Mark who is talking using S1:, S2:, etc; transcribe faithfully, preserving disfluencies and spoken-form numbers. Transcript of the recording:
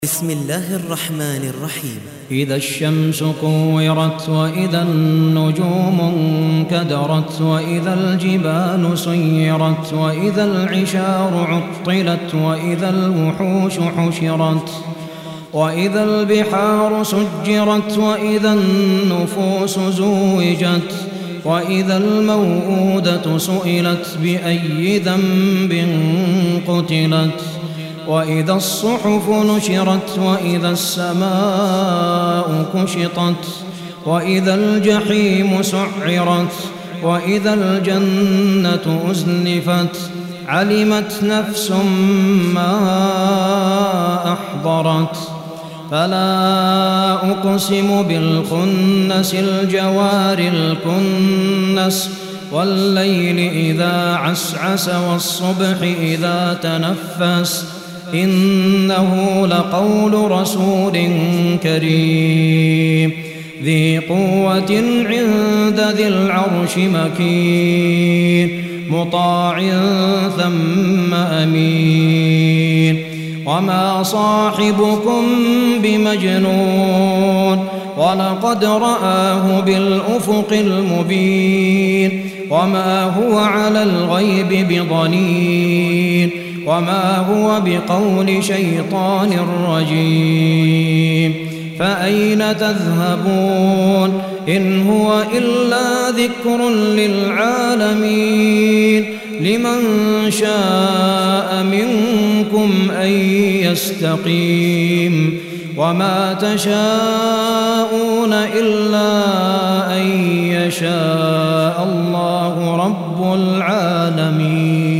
S1: بسم الله الرحمن الرحيم.
S2: إذا الشمس كورت وإذا النجوم انكدرت وإذا الجبال سيرت وإذا العشار عطلت وإذا الوحوش حشرت وإذا البحار سجرت وإذا النفوس زوجت وإذا الموءودة سئلت بأي ذنب قتلت وإذا الصحف نشرت وإذا السماء كشطت وإذا الجحيم سعرت وإذا الجنة أزلفت علمت نفس ما أحضرت فلا أقسم بالخنس الجوار الكنس والليل إذا عسعس والصبح إذا تنفس إنه لقول رسول كريم ذي قوة عند ذي العرش مكين مطاع ثم أمين وما صاحبكم بمجنون ولقد رآه بالأفق المبين وما هو على الغيب بضنين وما هو بقول شيطان رجيم فأين تذهبون إن هو إلا ذكر للعالمين لمن شاء منكم أن يستقيم وما تشاءون إلا أن يشاء الله رب العالمين.